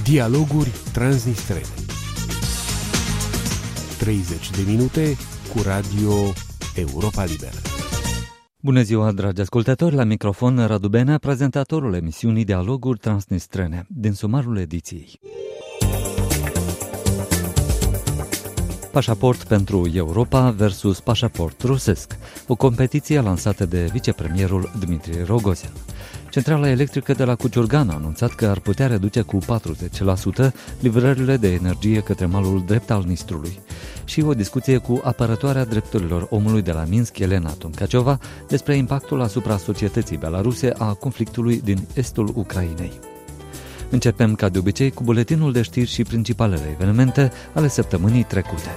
Dialoguri transnistrene. 30 de minute cu Radio Europa Liberă. Bună ziua, dragi ascultători, la microfon Radu Benea, prezentatorul emisiunii Dialoguri transnistrene, din sumarul ediției. Pașaport pentru Europa versus pașaport rusesc, o competiție lansată de vicepremierul Dmitri Rogozin. Centrala electrică de la Cuciurgan a anunțat că ar putea reduce cu 40% livrările de energie către malul drept al Nistrului. Și o discuție cu apărătoarea drepturilor omului de la Minsk, Elena Toncaciova, despre impactul asupra societății belaruse a conflictului din estul Ucrainei. Începem, ca de obicei, cu buletinul de știri și principalele evenimente ale săptămânii trecute.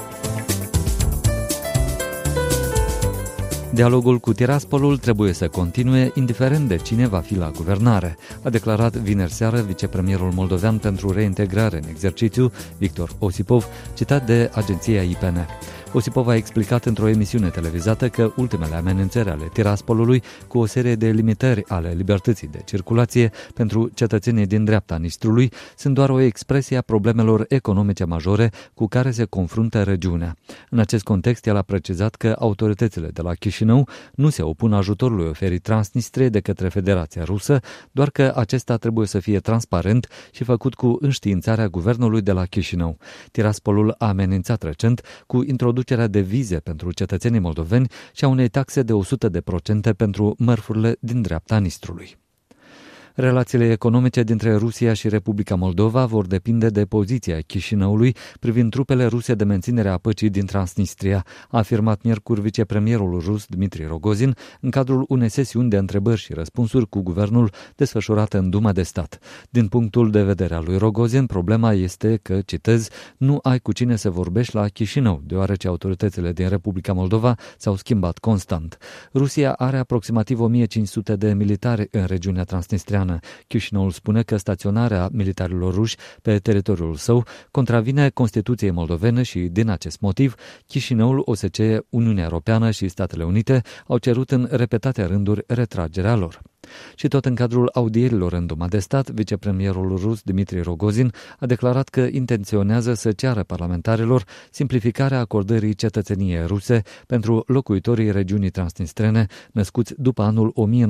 Dialogul cu Tiraspolul trebuie să continue, indiferent de cine va fi la guvernare, a declarat vineri seară vicepremierul moldovean pentru reintegrare în exercițiu, Victor Osipov, citat de agenția IPN. Osipov a explicat într-o emisiune televizată că ultimele amenințări ale Tiraspolului, cu o serie de limitări ale libertății de circulație pentru cetățenii din dreapta Nistrului, sunt doar o expresie a problemelor economice majore cu care se confruntă regiunea. În acest context, el a precizat că autoritățile de la Chișinău nu se opun ajutorului oferit Transnistriei de către Federația Rusă, doar că acesta trebuie să fie transparent și făcut cu înștiințarea guvernului de la Chișinău. Tiraspolul a amenințat recent cu introducerea de vize pentru cetățenii moldoveni și a unei taxe de 100% pentru mărfurile din dreapta Nistrului. Relațiile economice dintre Rusia și Republica Moldova vor depinde de poziția Chișinăului privind trupele ruse de menținere a păcii din Transnistria, a afirmat miercuri vicepremierul rus Dmitri Rogozin în cadrul unei sesiuni de întrebări și răspunsuri cu guvernul desfășurată în Duma de Stat. Din punctul de vedere al lui Rogozin, problema este că, citez, nu ai cu cine să vorbești la Chișinău, deoarece autoritățile din Republica Moldova s-au schimbat constant. Rusia are aproximativ 1500 de militari în regiunea transnistriană. Chișinăul spune că staționarea militarilor ruși pe teritoriul său contravine Constituției moldovene și, din acest motiv, Chișinăul, OSCE, Uniunea Europeană și Statele Unite au cerut în repetate rânduri retragerea lor. Și tot în cadrul audierilor în Duma de Stat, vicepremierul rus Dmitri Rogozin a declarat că intenționează să ceară parlamentarilor simplificarea acordării cetățeniei ruse pentru locuitorii regiunii transnistrene născuți după anul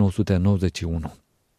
1991.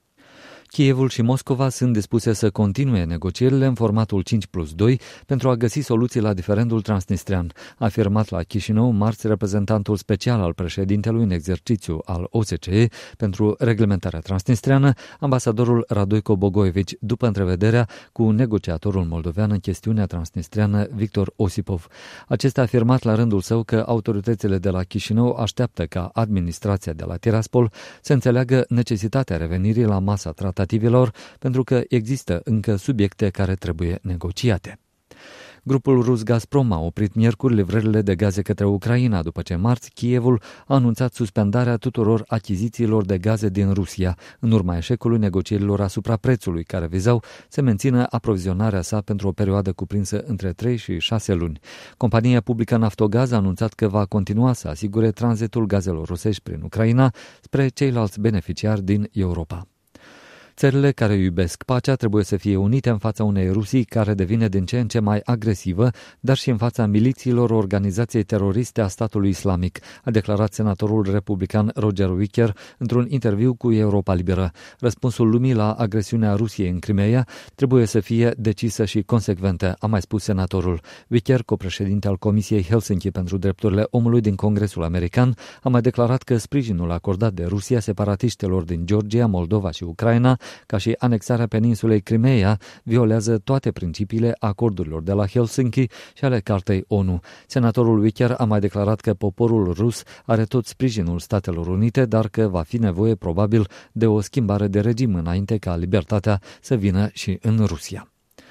Kievul și Moscova sunt dispuse să continue negocierile în formatul 5+2 pentru a găsi soluții la diferendul transnistrian, a afirmat la Chișinău marți reprezentantul special al președintelui în exercițiu al OSCE pentru reglementarea transnistriană, ambasadorul Radoico Bogojevici, după întrevederea cu negociatorul moldovean în chestiunea transnistriană Victor Osipov. Acesta a afirmat la rândul său că autoritățile de la Chișinău așteaptă ca administrația de la Tiraspol să înțeleagă necesitatea revenirii la masa tratativelor, pentru că există încă subiecte care trebuie negociate. Grupul rus Gazprom a oprit miercuri livrările de gaze către Ucraina, după ce marți Kievul a anunțat suspendarea tuturor achizițiilor de gaze din Rusia, în urma eșecului negocierilor asupra prețului, care vizau să mențină aprovizionarea sa pentru o perioadă cuprinsă între 3 și 6 luni. Compania publică Naftogaz a anunțat că va continua să asigure tranzitul gazelor rusești prin Ucraina spre ceilalți beneficiari din Europa. Țările care iubesc pacea trebuie să fie unite în fața unei Rusii care devine din ce în ce mai agresivă, dar și în fața milițiilor organizației teroriste a statului islamic, a declarat senatorul republican Roger Wicker într-un interviu cu Europa Liberă. Răspunsul lumii la agresiunea Rusiei în Crimeea trebuie să fie decisă și consecventă, a mai spus senatorul. Wicker, copreședinte al Comisiei Helsinki pentru Drepturile Omului din Congresul American, a mai declarat că sprijinul acordat de Rusia separatiștilor din Georgia, Moldova și Ucraina, ca și anexarea peninsulei Crimeea, violează toate principiile acordurilor de la Helsinki și ale Cartei ONU. Senatorul Wicker a mai declarat că poporul rus are tot sprijinul Statelor Unite, dar că va fi nevoie probabil de o schimbare de regim înainte ca libertatea să vină și în Rusia.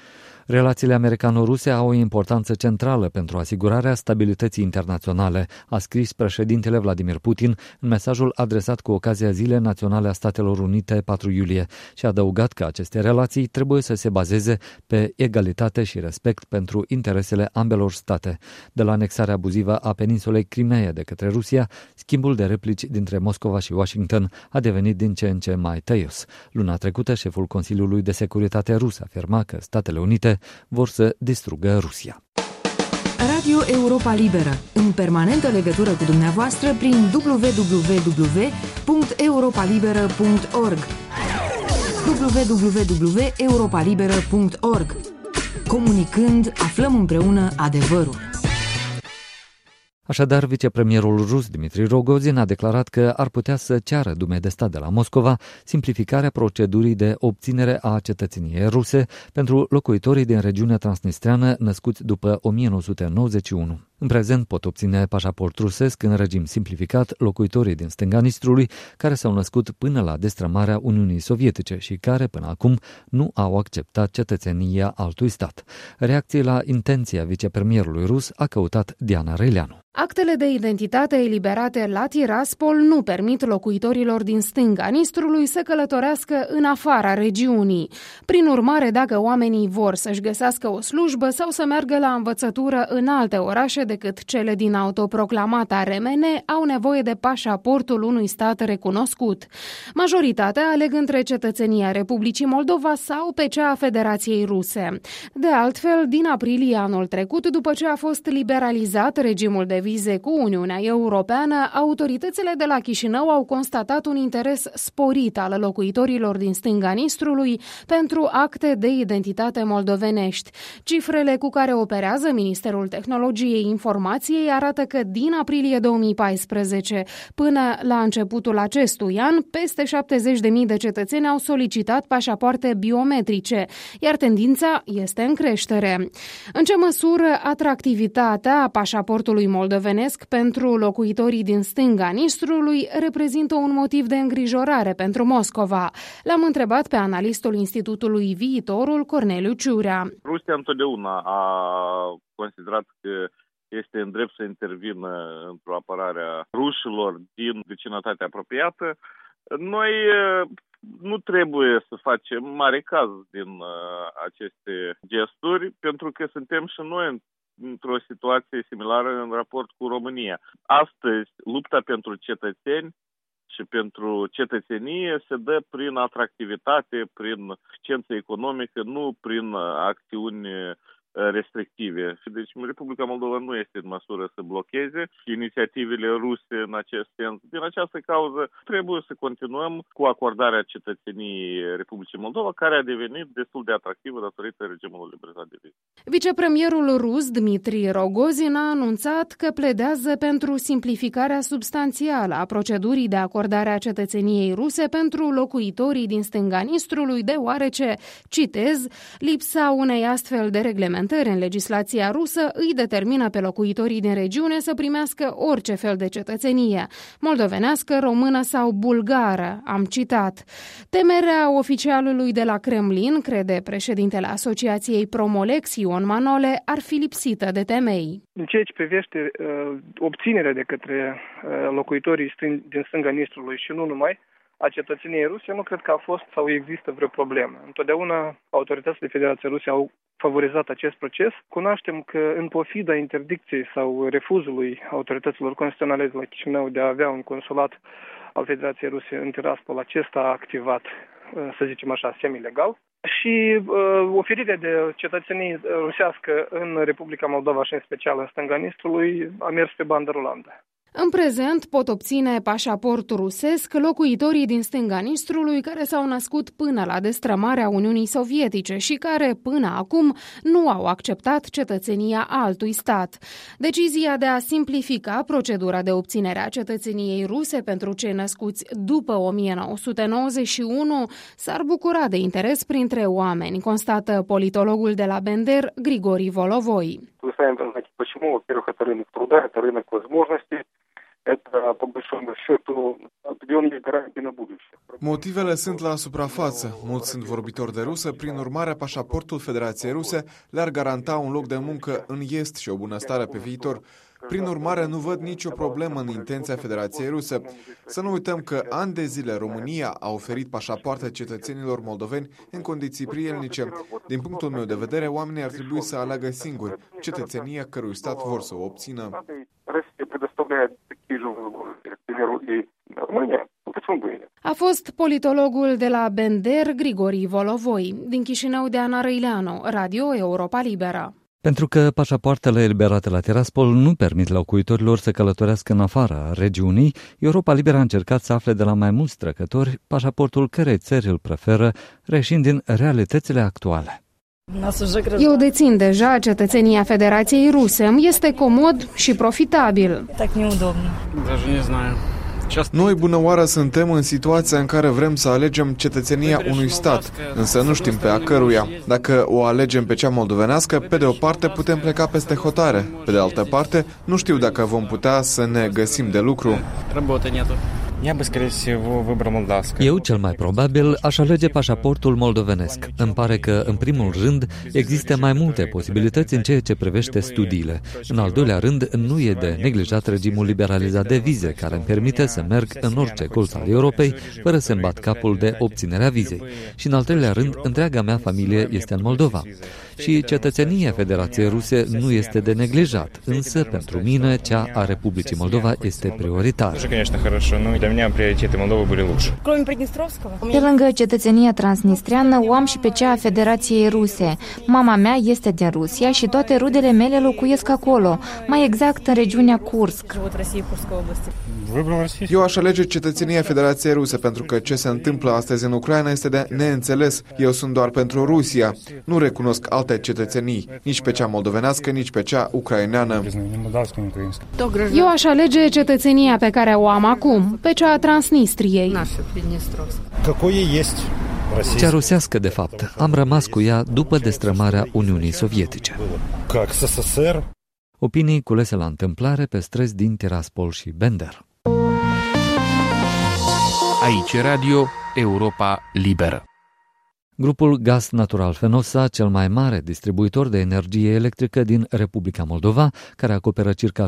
Relațiile americano-ruse au o importanță centrală pentru asigurarea stabilității internaționale, a scris președintele Vladimir Putin în mesajul adresat cu ocazia Zilei Naționale a Statelor Unite 4 iulie și a adăugat că aceste relații trebuie să se bazeze pe egalitate și respect pentru interesele ambelor state. De la anexarea abuzivă a peninsulei Crimeea de către Rusia, schimbul de replici dintre Moscova și Washington a devenit din ce în ce mai tăios. Luna trecută, șeful Consiliului de Securitate rus afirma că Statele Unite vor să distrugă Rusia. Radio Europa Liberă, în permanentă legătură cu dumneavoastră prin www.europalibera.org www.europalibera.org. Comunicând, aflăm împreună adevărul. Așadar, vicepremierul rus Dmitri Rogozin a declarat că ar putea să ceară Dumei de Stat de la Moscova simplificarea procedurii de obținere a cetățeniei ruse pentru locuitorii din regiunea transnistreană născuți după 1991. În prezent pot obține pașaport rusesc în regim simplificat locuitorii din stânga Nistrului care s-au născut până la destrămarea Uniunii Sovietice și care până acum nu au acceptat cetățenia altui stat. Reacții la intenția vicepremierului rus a căutat Diana Reileanu. Actele de identitate eliberate la Tiraspol nu permit locuitorilor din stânga Nistrului să călătorească în afara regiunii. Prin urmare, dacă oamenii vor să-și găsească o slujbă sau să meargă la învățătură în alte orașe decât cele din autoproclamata RMN, au nevoie de pașaportul unui stat recunoscut. Majoritatea aleg între cetățenia Republicii Moldova sau pe cea a Federației Ruse. De altfel, din aprilie anul trecut, după ce a fost liberalizat regimul de vize cu Uniunea Europeană, autoritățile de la Chișinău au constatat un interes sporit al locuitorilor din stânga Nistrului pentru acte de identitate moldovenești. Cifrele cu care operează Ministerul Tehnologiei Informației arată că din aprilie 2014 până la începutul acestui an, peste 70.000 de cetățeni au solicitat pașapoarte biometrice, iar tendința este în creștere. În ce măsură atractivitatea pașaportului moldovenesc pentru locuitorii din stânga Nistrului reprezintă un motiv de îngrijorare pentru Moscova? L-am întrebat pe analistul Institutului Viitorul, Corneliu Ciurea. Rusia întotdeauna a considerat că este în drept să intervină într-o apărare a rușilor din vecinătatea apropiată. Noi nu trebuie să facem mare caz din aceste gesturi, pentru că suntem și noi într-o situație similară în raport cu România. Astăzi, lupta pentru cetățeni și pentru cetățenie se dă prin atractivitate, prin eficiență economică, nu prin acțiuni restrictive. Deci Republica Moldova nu este în măsură să blocheze inițiativele ruse în acest sens. Din această cauză trebuie să continuăm cu acordarea cetățeniei Republicii Moldova, care a devenit destul de atractivă datorită regimului liberalizat de vize. Vicepremierul rus Dmitri Rogozin a anunțat că pledează pentru simplificarea substanțială a procedurii de acordare a cetățeniei ruse pentru locuitorii din stânga Nistrului, deoarece, citez, lipsa unei astfel de reglementări în legislația rusă îi determină pe locuitorii din regiune să primească orice fel de cetățenie, moldovenească, română sau bulgară, am citat. Temerea oficialului de la Kremlin, crede președintele Asociației Promolex Ion Manole, ar fi lipsită de temei. În ceea ce privește obținerea de către locuitorii din stânga Nistrului și nu numai, a cetățeniei ruse, nu cred că a fost sau există vreo problemă. Întotdeauna autoritățile Federației Ruse au favorizat acest proces. Cunoaștem că în pofida interdicției sau refuzului autorităților constituționale de la Chișinău de a avea un consulat al Federației Ruse în Tiraspol, acesta a activat, să zicem așa, semi-legal. Și oferirea de cetățenie rusească în Republica Moldova și în special în stânga Nistrului a mers pe bandă rulantă. În prezent pot obține pașaport rusesc locuitorii din stânga Nistrului care s-au născut până la destrămarea Uniunii Sovietice și care până acum nu au acceptat cetățenia altui stat. Decizia de a simplifica procedura de obținere a cetățeniei ruse pentru cei născuți după 1991 s-ar bucura de interes printre oameni, constată politologul de la Bender, Grigori Volovoi. Вы сами знаете почему. Во-первых, это рынок труда, это рынок возможностей. Motivele sunt la suprafață. Mulți sunt vorbitori de rusă, prin urmare, pașaportul Federației Ruse le-ar garanta un loc de muncă în est și o bunăstare pe viitor. Prin urmare, nu văd nicio problemă în intenția Federației Ruse. Să nu uităm că ani de zile România a oferit pașapoarte cetățenilor moldoveni în condiții prielnice. Din punctul meu de vedere, oamenii ar trebui să aleagă singuri cetățenia cărui stat vor să o obțină. A fost politologul de la Bender, Grigori Volovoi. Din Chișinău, Deana Răileanu, Radio Europa Liberă. Pentru că pașapoartele eliberate la Tiraspol nu permit locuitorilor să călătorească în afara regiunii, Europa Liberă a încercat să afle de la mai mulți trecători pașaportul cărei țări îl preferă, reșind din realitățile actuale. Eu dețin deja cetățenia Federației Ruse. Este comod și profitabil. Noi, bună oară, suntem în situația în care vrem să alegem cetățenia unui stat, însă nu știm pe a căruia. Dacă o alegem pe cea moldovenească, pe de o parte putem pleca peste hotare, pe de altă parte nu știu dacă vom putea să ne găsim de lucru. Eu, cel mai probabil, aș alege pașaportul moldovenesc. Îmi pare că, în primul rând, există mai multe posibilități în ceea ce privește studiile. În al doilea rând, nu e de neglijat regimul liberalizat de vize, care îmi permite să merg în orice colț al Europei, fără să-mi bat capul de obținerea vizei. Și, în al treilea rând, întreaga mea familie este în Moldova. Și cetățenia Federației Ruse nu este de neglijat, însă, pentru mine, cea a Republicii Moldova este prioritară. Pe lângă cetățenia transnistreană, o am și pe cea a Federației Ruse. Mama mea este din Rusia și toate rudele mele locuiesc acolo, mai exact în regiunea Kursk. Eu aș alege cetățenia Federației Ruse pentru că ce se întâmplă astăzi în Ucraina este de neînțeles. Eu sunt doar pentru Rusia. Nu recunosc alte cetățenii, nici pe cea moldovenească, nici pe cea ucraineană. Eu aș alege cetățenia pe care o am acum, pe cea a Transnistriei. Cea rusească, de fapt. Am rămas cu ea după destrămarea Uniunii Sovietice. Opinii culese la întâmplare pe străzi din Tiraspol și Bender. Aici Radio Europa Liberă. Grupul Gaz Natural Fenosa, cel mai mare distribuitor de energie electrică din Republica Moldova, care acoperă circa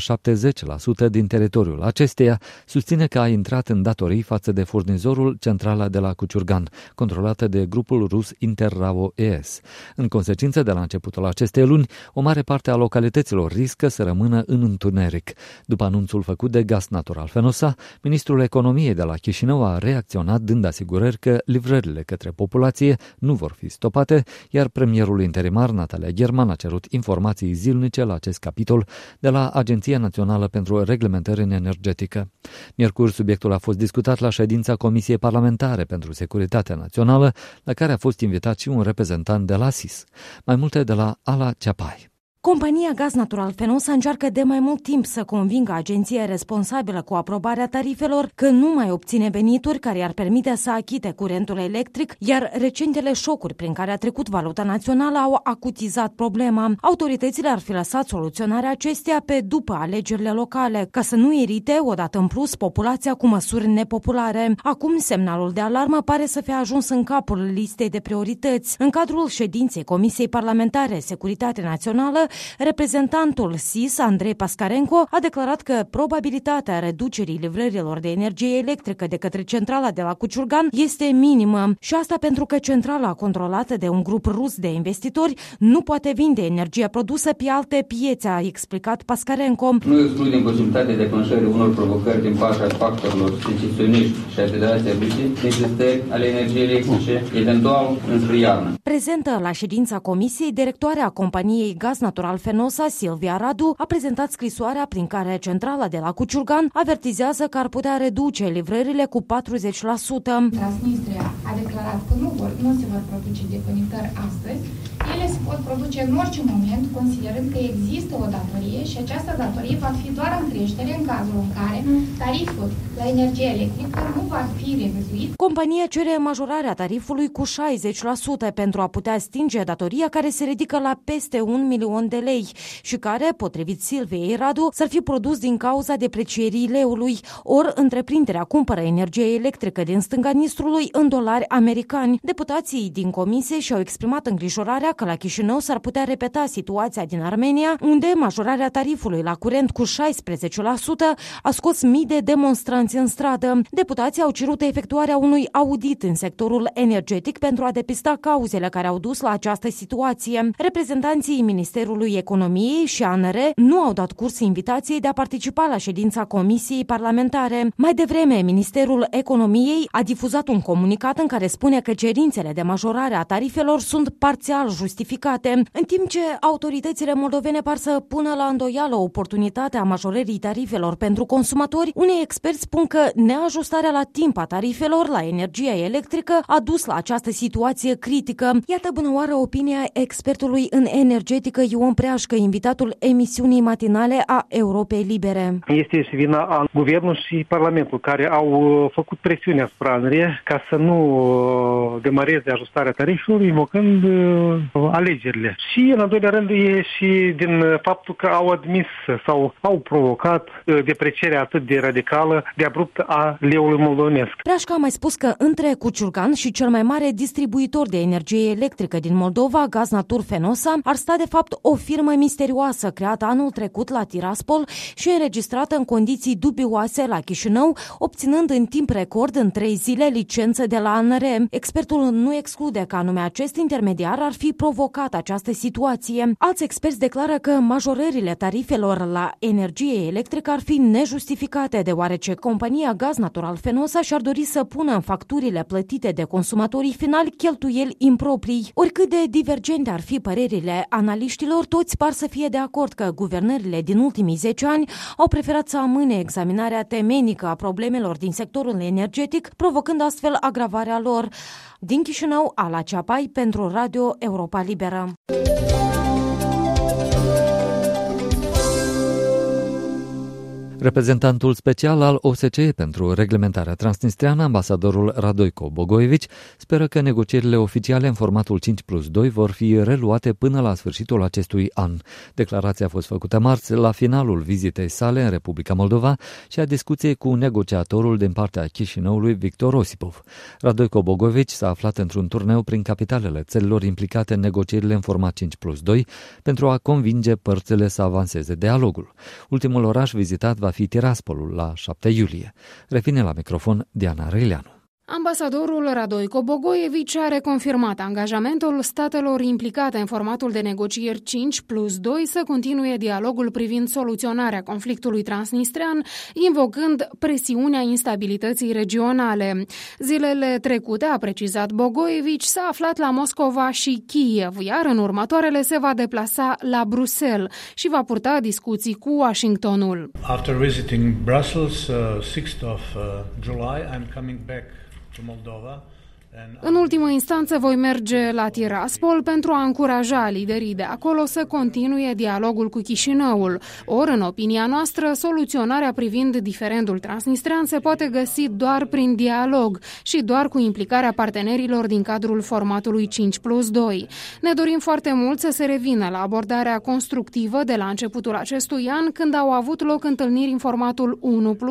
70% din teritoriul acesteia, susține că a intrat în datorii față de furnizorul centrala de la Cuciurgan, controlată de grupul rus Interrao-ES. În consecință, de la începutul acestei luni, o mare parte a localităților riscă să rămână în întuneric. După anunțul făcut de Gaz Natural Fenosa, ministrul economiei de la Chișinău a reacționat dând asigurări că livrările către populație nu vor fi stopate, iar premierul interimar Natalia German a cerut informații zilnice la acest capitol de la Agenția Națională pentru Reglementare în Energetică. Miercuri, subiectul a fost discutat la ședința Comisiei Parlamentare pentru Securitatea Națională, la care a fost invitat și un reprezentant de la SIS. Mai multe de la Ala Ceapai. Compania Gaz Natural Fenosa încearcă de mai mult timp să convingă agenția responsabilă cu aprobarea tarifelor că nu mai obține venituri care ar permite să achite curentul electric, iar recentele șocuri prin care a trecut valuta națională au acutizat problema. Autoritățile ar fi lăsat soluționarea acesteia pe după alegerile locale, ca să nu irite odată în plus populația cu măsuri nepopulare. Acum semnalul de alarmă pare să fie ajuns în capul listei de priorități. În cadrul ședinței Comisiei Parlamentare Securitate Națională, reprezentantul SIS, Andrei Pascarenko, a declarat că probabilitatea reducerii livrărilor de energie electrică de către centrala de la Cuciurgan este minimă. Și asta pentru că centrala controlată de un grup rus de investitori nu poate vinde energia produsă pe alte piețe, a explicat Pascarenko. Nu excludem posibilitatea declanșării unor provocări din partea factorilor secesioniști și a Federației Ruse, necesitări ale energiei electrice, eventual înspre iarnă. Prezentă la ședința Comisiei, directoarea companiei Gaz Natural Fenosa, Silvia Radu, a prezentat scrisoarea prin care centrala de la Cuciurgan avertizează că ar putea reduce livrările cu 40%. Transnistria a declarat că nu se vor produce deconectări astăzi. Ele se pot produce în orice moment, considerând că există o datorie și această datorie va fi doar în creștere în cazul în care tariful la energie electrică nu va fi fi revizuit. Compania cere majorarea tarifului cu 60% pentru a putea stinge datoria care se ridică la peste 1 milion de lei și care, potrivit Silviei Radu, s-ar fi produs din cauza deprecierii leului, ori întreprinderea cumpără energie electrică din stânga Nistrului în dolari americani. Deputații din comisie și-au exprimat îngrijorarea că la Chișinău s-ar putea repeta situația din Armenia, unde majorarea tarifului la curent cu 16% a scos mii de demonstranți în stradă. Deputații au cerut efectuarea unui audit în sectorul energetic pentru a depista cauzele care au dus la această situație. Reprezentanții Ministerului Economiei și ANR nu au dat curs invitației de a participa la ședința Comisiei Parlamentare. Mai devreme, Ministerul Economiei a difuzat un comunicat în care spune că cerințele de majorare a tarifelor sunt parțial justificate, în timp ce autoritățile moldovene par să pună la îndoială oportunitatea majorării tarifelor pentru consumatori. Unii experți spun că neajustarea la timp a tarifelor la energia electrică a dus la această situație critică. Iată bunăoară opinia expertului în energetică Ion Preașcă, invitatul emisiunii matinale a Europei Libere. Este și vina a Guvernul și Parlamentul, care au făcut presiune asupra ANRE ca să nu demareze ajustarea tarifelor, invocând alegerile. Și, în al doilea rând, e și din faptul că au admis sau au provocat deprecierea atât de radicală, de abruptă a leului moldovenesc. Preașcă a mai spus că între Cuciurcan și cel mai mare distribuitor de energie electrică din Moldova, Gaznatur Fenosa, ar sta de fapt o firmă misterioasă creată anul trecut la Tiraspol și înregistrată în condiții dubioase la Chișinău, obținând în timp record în 3 zile licență de la ANR. Expertul nu exclude că anume acest intermediar ar fi provocat această situație. Alți experți declară că majorările tarifelor la energie electrică ar fi nejustificate, deoarece compania Gaz Natural Fenosa și-ar dori să pună în facturile plătite de consumatorii finali cheltuieli improprii. Oricât de divergente ar fi părerile analiștilor, toți par să fie de acord că guvernările din ultimii 10 ani au preferat să amâne examinarea temenică a problemelor din sectorul energetic, provocând astfel agravarea lor. Din Chișinău, Ala Ceapai pentru Radio Europa Liberă. Reprezentantul special al OSCE pentru reglementarea transnistreană, ambasadorul Radoico Bogojević, speră că negocierile oficiale în formatul 5+2 vor fi reluate până la sfârșitul acestui an. Declarația a fost făcută marți la finalul vizitei sale în Republica Moldova și a discuției cu negociatorul din partea Chișinăului, Victor Osipov. Radoico Bogojević s-a aflat într-un turneu prin capitalele țărilor implicate în negocierile în format 5+2 pentru a convinge părțile să avanseze dialogul. Ultimul oraș vizitat va fi Tiraspolul la 7 iulie. Revine la microfon Diana Răileanu. Ambasadorul Radoico Bogojević a reconfirmat angajamentul statelor implicate în formatul de negocieri 5+2 să continue dialogul privind soluționarea conflictului transnistrean, invocând presiunea instabilității regionale. Zilele trecute, a precizat Bogojević, s-a aflat la Moscova și Kiev, iar în următoarele se va deplasa la Bruxelles și va purta discuții cu Washingtonul. After visiting Brussels, 6th of July, I'm coming back to Moldova. În ultimă instanță voi merge la Tiraspol pentru a încuraja liderii de acolo să continue dialogul cu Chișinăul. Ori, în opinia noastră, soluționarea privind diferendul transnistrean se poate găsi doar prin dialog și doar cu implicarea partenerilor din cadrul formatului 5+2. Ne dorim foarte mult să se revină la abordarea constructivă de la începutul acestui an, când au avut loc întâlniri în formatul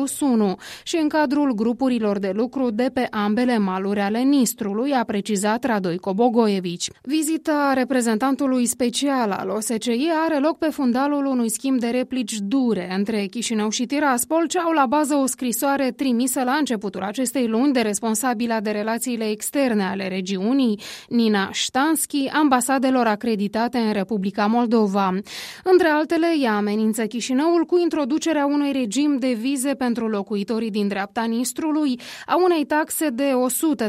1+1 și în cadrul grupurilor de lucru de pe ambele maluri ale Nistrului, a precizat Radoico Bogojević. Vizita reprezentantului special al OSCE are loc pe fundalul unui schimb de replici dure între Chișinău și Tiraspol, ce au la bază o scrisoare trimisă la începutul acestei luni de responsabila de relațiile externe ale regiunii, Nina Ștanski, ambasadelor acreditate în Republica Moldova. Între altele, ea amenință Chișinăul cu introducerea unui regim de vize pentru locuitorii din dreapta Nistrului, a unei taxe de 100%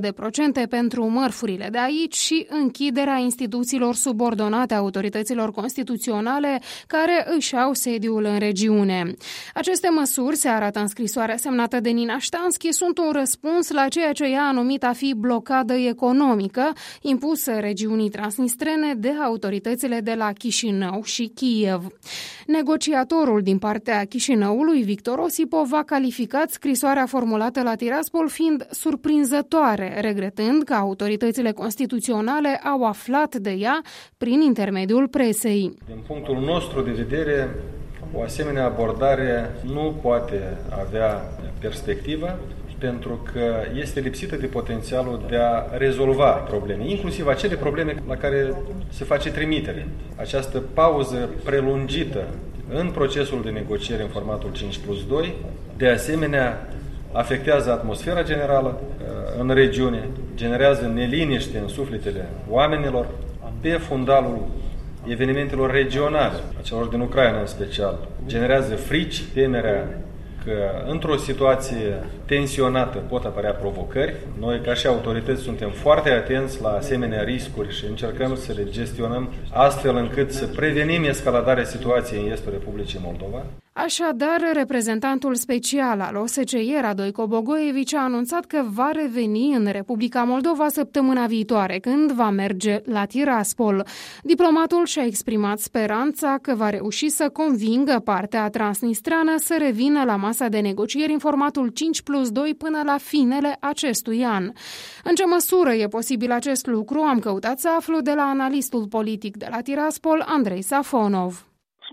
suficiente pentru mărfurile de aici și închiderea instituțiilor subordonate autorităților constituționale care își au sediul în regiune. Aceste măsuri, se arată în scrisoarea semnată de Nina Ștanski, sunt un răspuns la ceea ce ea a numit a fi blocadă economică impusă regiunii transnistrene de autoritățile de la Chișinău și Kiev. Negociatorul din partea Chișinăului, Victor Osipov, a calificat scrisoarea formulată la Tiraspol fiind surprinzătoare, regretând că autoritățile constituționale au aflat de ea prin intermediul presei. Din punctul nostru de vedere, o asemenea abordare nu poate avea perspectivă, pentru că este lipsită de potențialul de a rezolva probleme, inclusiv acele probleme la care se face trimitere. Această pauză prelungită în procesul de negociere în formatul 5+2, de asemenea, afectează atmosfera generală în regiune, generează neliniște în sufletele oamenilor, pe fundalul evenimentelor regionale, a celor din Ucraina în special, generează frici, temerea că într-o situație tensionată pot apărea provocări. Noi, ca și autorități, suntem foarte atenți la asemenea riscuri și încercăm să le gestionăm astfel încât să prevenim escaladarea situației în estul Republicii Moldova. Așadar, reprezentantul special al OSCE, Radoico Bogojević, a anunțat că va reveni în Republica Moldova săptămâna viitoare, când va merge la Tiraspol. Diplomatul și-a exprimat speranța că va reuși să convingă partea transnistreană să revină la masa de negocieri în formatul 5+2 până la finele acestui an. În ce măsură e posibil acest lucru, am căutat să aflu de la analistul politic de la Tiraspol, Andrei Safonov.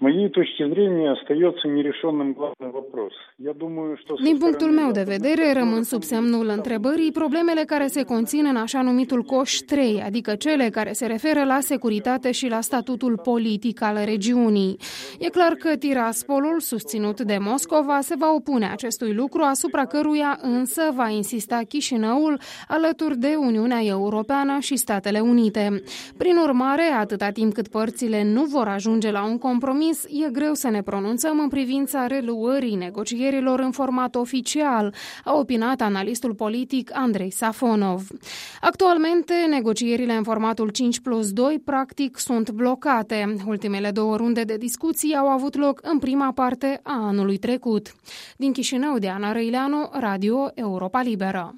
Din punctul meu de vedere, rămân sub semnul întrebării problemele care se conțin în așa numitul coș 3, adică cele care se referă la securitate și la statutul politic al regiunii. E clar că Tiraspolul, susținut de Moscova, se va opune acestui lucru, asupra căruia însă va insista Chișinăul alături de Uniunea Europeană și Statele Unite. Prin urmare, atâta timp cât părțile nu vor ajunge la un compromis, e greu să ne pronunțăm în privința reluării negocierilor în format oficial, a opinat analistul politic Andrei Safonov. Actualmente, negocierile în formatul 5+2 practic sunt blocate. Ultimele 2 runde de discuții au avut loc în prima parte a anului trecut. Din Chișinău, Diana Răileanu, Radio Europa Liberă.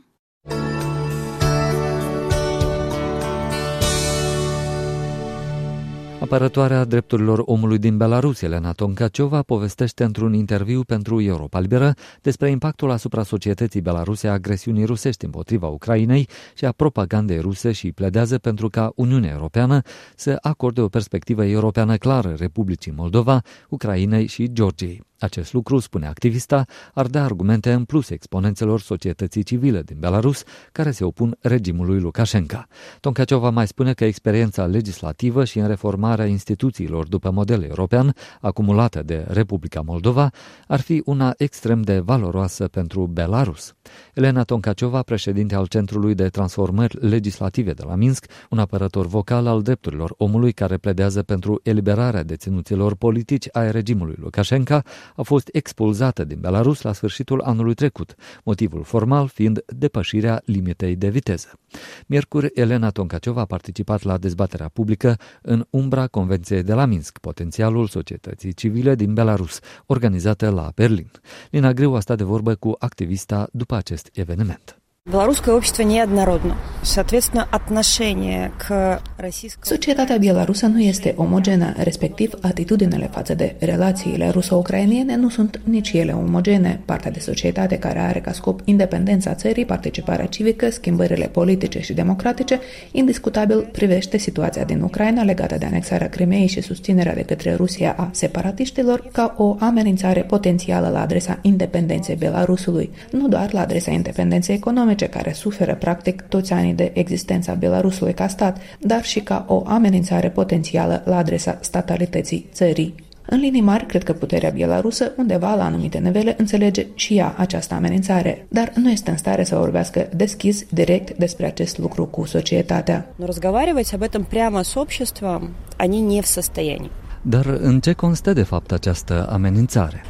Apărătoarea drepturilor omului din Belarus, Elena Toncaciova, povestește într-un interviu pentru Europa Liberă despre impactul asupra societății belaruse a agresiunii rusești împotriva Ucrainei și a propagandei ruse și pledează pentru ca Uniunea Europeană să acorde o perspectivă europeană clară Republicii Moldova, Ucrainei și Georgiei. Acest lucru, spune activista, ar da argumente în plus exponențelor societății civile din Belarus care se opun regimului Lukashenko. Toncaciova mai spune că experiența legislativă și în reformarea instituțiilor după model european acumulată de Republica Moldova ar fi una extrem de valoroasă pentru Belarus. Elena Toncaciova, președinte al Centrului de Transformări Legislative de la Minsk, un apărător vocal al drepturilor omului care pledează pentru eliberarea deținuților politici ai regimului Lukashenko, a fost expulzată din Belarus la sfârșitul anului trecut, motivul formal fiind depășirea limitei de viteză. Miercuri, Elena Toncaciova a participat la dezbaterea publică în umbra Convenției de la Minsk, potențialul societății civile din Belarus, organizată la Berlin. Lina Greu a stat de vorbă cu activista după acest eveniment. Белорусское общество неоднородно. Соответственно, отношение к российскому... Societatea bielorusă nu este omogenă, respectiv atitudinile față de relațiile ruso-ucrainene nu sunt nici ele omogene. Partea de societate care are ca scop independența țării, participarea civică, schimbările politice și democratice, indiscutabil privește situația din Ucraina legată de anexarea Crimeei și susținerea de către Rusia a separatiștilor ca o amenințare potențială la adresa independenței Belarusului, nu doar la adresa independenței economice, care suferă practic toți anii de existența Belarusului ca stat, dar și ca o amenințare potențială la adresa statalității țării. În linii mari, cred că puterea bielarusă, undeva la anumite nivele, înțelege și ea această amenințare, dar nu este în stare să vorbească deschis, direct despre acest lucru cu societatea. Но разговаривать об этом прямо с обществом они не в состоянии. Dar în ce constă de fapt această amenințare?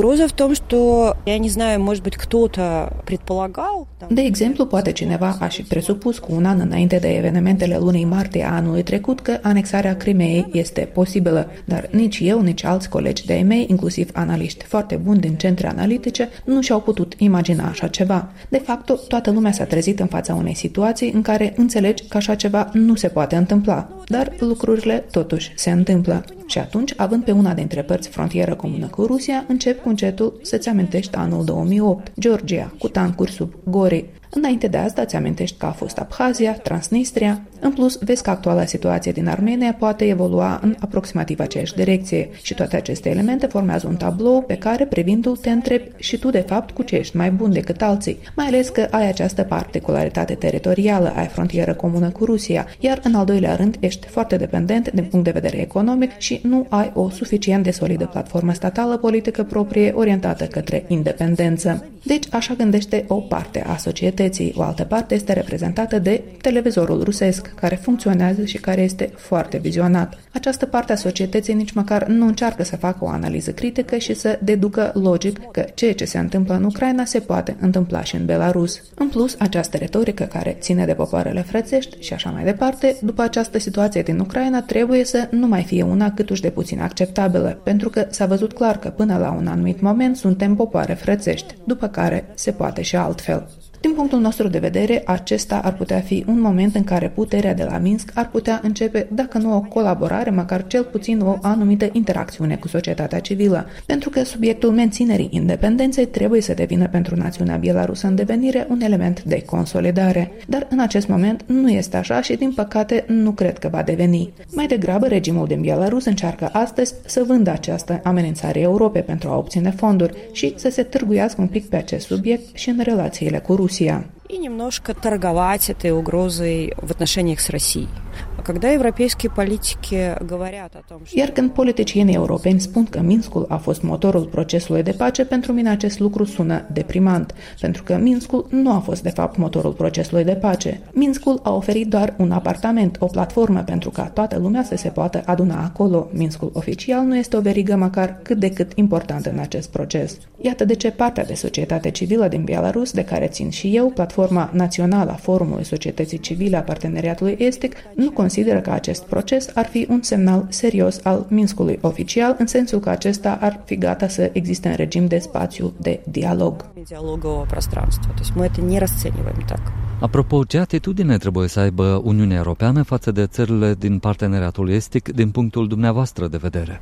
De exemplu, poate cineva a și presupus cu un an înainte de evenimentele lunii martie a anului trecut că anexarea Crimeei este posibilă, dar nici eu, nici alți colegi de-ai mei, inclusiv analiști foarte buni din centre analitice, nu și-au putut imagina așa ceva. De fapt, toată lumea s-a trezit în fața unei situații în care înțelegi că așa ceva nu se poate întâmpla, dar lucrurile totuși se întâmplă. Și atunci, având pe una dintre părți frontieră comună cu Rusia, încep cu încetul să-ți amintești anul 2008, Georgia, cu tancuri sub Gori. Înainte de asta îți amintești că a fost Abhazia, Transnistria. În plus, vezi că actuala situație din Armenia poate evolua în aproximativ aceeași direcție și toate aceste elemente formează un tablou pe care, privindu-l, te întrebi și tu, de fapt, cu ce ești mai bun decât alții, mai ales că ai această particularitate teritorială, ai frontieră comună cu Rusia, iar în al doilea rând ești foarte dependent din punct de vedere economic și nu ai o suficient de solidă platformă statală politică proprie orientată către independență. Deci, așa gândește o parte a societății. O altă parte este reprezentată de televizorul rusesc, care funcționează și care este foarte vizionat. Această parte a societății nici măcar nu încearcă să facă o analiză critică și să deducă logic că ceea ce se întâmplă în Ucraina se poate întâmpla și în Belarus. În plus, această retorică care ține de popoarele frățești și așa mai departe, după această situație din Ucraina, trebuie să nu mai fie una câtuși de puțin acceptabilă, pentru că s-a văzut clar că până la un anumit moment suntem popoare frățești, după care se poate și altfel. Din punctul nostru de vedere, acesta ar putea fi un moment în care puterea de la Minsk ar putea începe, dacă nu o colaborare, măcar cel puțin o anumită interacțiune cu societatea civilă, pentru că subiectul menținerii independenței trebuie să devină pentru națiunea bielarusă în devenire un element de consolidare. Dar în acest moment nu este așa și, din păcate, nu cred că va deveni. Mai degrabă, regimul din Belarus încearcă astăzi să vândă această amenințare Europei pentru a obține fonduri și să se târguiască un pic pe acest subiect și în relațiile cu Rusia. И немножко торговать этой угрозой в отношениях с Россией. Когда европейские политики говорят о том, что... Iar când politicienii europeni spun că Minskul a fost motorul procesului de pace, pentru mine acest lucru sună deprimant, pentru că Minskul nu a fost de fapt motorul procesului de pace. Minskul a oferit doar un apartament, o platformă pentru ca toată lumea să se poată aduna acolo. Minskul oficial nu este o verigă măcar cât de cât importantă în acest proces. Iată de ce partea de societate civilă din Belarus, de care țin și eu, Platforma Națională a Forumului Societății Civile a Parteneriatului Estic, nu consideră că acest proces ar fi un semnal serios al Minskului oficial, în sensul că acesta ar fi gata să existe în regim de spațiu de dialog. Apropo, ce atitudine trebuie să aibă Uniunea Europeană față de țările din parteneriatul estic din punctul dumneavoastră de vedere?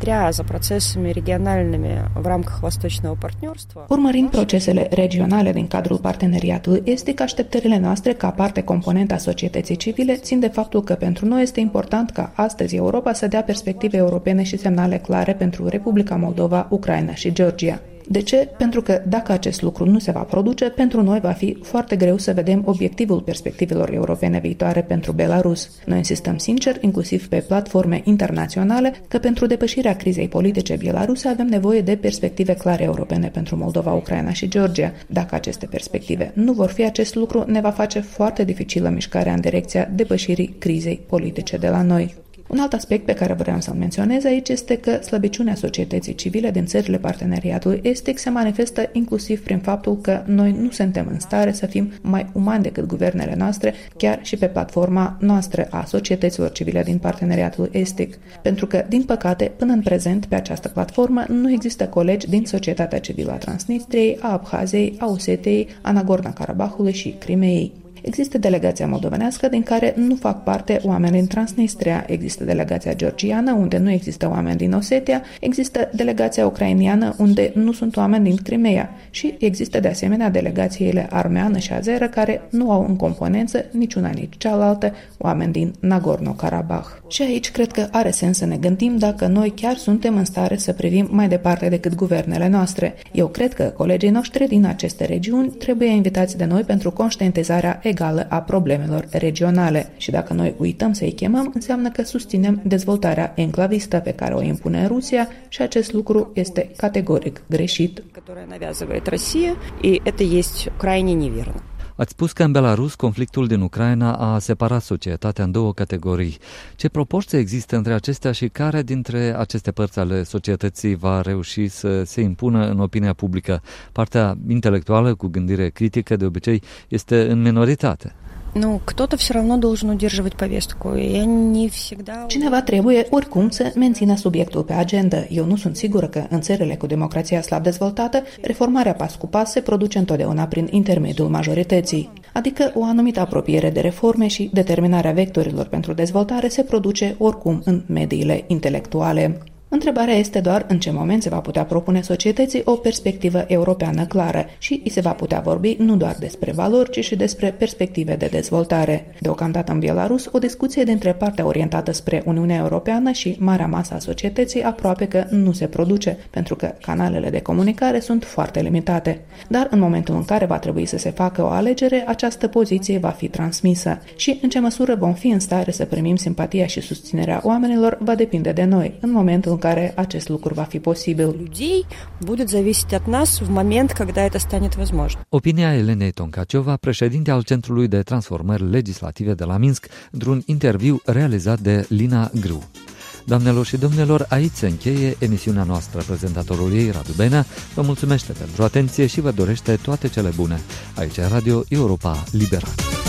Urmărind procesele regionale din cadrul parteneriatului estic, așteptările noastre ca parte componentă a societății civile țin de faptul că pentru noi este important ca astăzi Europa să dea perspective europene și semnale clare pentru Republica Moldova, Ucraina și Georgia. De ce? Pentru că dacă acest lucru nu se va produce, pentru noi va fi foarte greu să vedem obiectivul perspectivelor europene viitoare pentru Belarus. Noi insistăm sincer, inclusiv pe platforme internaționale, că pentru depășirea crizei politice bieloruse avem nevoie de perspective clare europene pentru Moldova, Ucraina și Georgia. Dacă aceste perspective nu vor fi, acest lucru ne va face foarte dificilă mișcarea în direcția depășirii crizei politice de la noi. Un alt aspect pe care vreau să-l menționez aici este că slăbiciunea societății civile din țările parteneriatului estic se manifestă inclusiv prin faptul că noi nu suntem în stare să fim mai umani decât guvernele noastre, chiar și pe platforma noastră a societăților civile din parteneriatul estic. Pentru că, din păcate, până în prezent, pe această platformă nu există colegi din societatea civilă a Transnistriei, a Abhaziei, a Osetiei, a Nagorno-Karabahului și Crimeei. Există delegația moldovenească din care nu fac parte oameni din Transnistria, există delegația georgiană unde nu există oameni din Osetia, există delegația ucrainiană unde nu sunt oameni din Crimea și există de asemenea delegațiile armeană și azeră care nu au în componență niciuna nici cealaltă oameni din Nagorno-Karabakh. Și aici cred că are sens să ne gândim dacă noi chiar suntem în stare să privim mai departe decât guvernele noastre. Eu cred că colegii noștri din aceste regiuni trebuie invitați de noi pentru conștientizarea egală a problemelor regionale și dacă noi uităm să-i chemăm, înseamnă că susținem dezvoltarea enclavistă pe care o impune Rusia și acest lucru este categoric greșit. Ați spus că în Belarus conflictul din Ucraina a separat societatea în două categorii. Ce proporție există între acestea și care dintre aceste părți ale societății va reuși să se impună în opinia publică? Partea intelectuală cu gândire critică de obicei este în minoritate. Кто-то все равно должен удерживать повестку. Я не всегда... Cineva trebuie oricum să mențină subiectul pe agenda. Eu nu sunt sigură că în țările cu democrația slab dezvoltată, reformarea pas cu pas se produce întotdeauna prin intermediul majorității. Adică o anumită apropiere de reforme și determinarea vectorilor pentru dezvoltare se produce oricum în mediile intelectuale. Întrebarea este doar în ce moment se va putea propune societății o perspectivă europeană clară și îi se va putea vorbi nu doar despre valori, ci și despre perspective de dezvoltare. Deocamdată în Belarus, o discuție dintre partea orientată spre Uniunea Europeană și marea masă a societății aproape că nu se produce, pentru că canalele de comunicare sunt foarte limitate. Dar în momentul în care va trebui să se facă o alegere, această poziție va fi transmisă și în ce măsură vom fi în stare să primim simpatia și susținerea oamenilor va depinde de noi, în momentul în care acest lucru va fi posibil. Opinia Elenei Toncaciova, președinte al Centrului de Transformări Legislative de la Minsk, într-un interviu realizat de Lina Gru. Doamnelor și domnilor, aici se încheie emisiunea noastră. Prezentatorul ei, Radu Benea, vă mulțumește pentru atenție și vă dorește toate cele bune. Aici e Radio Europa Liberă.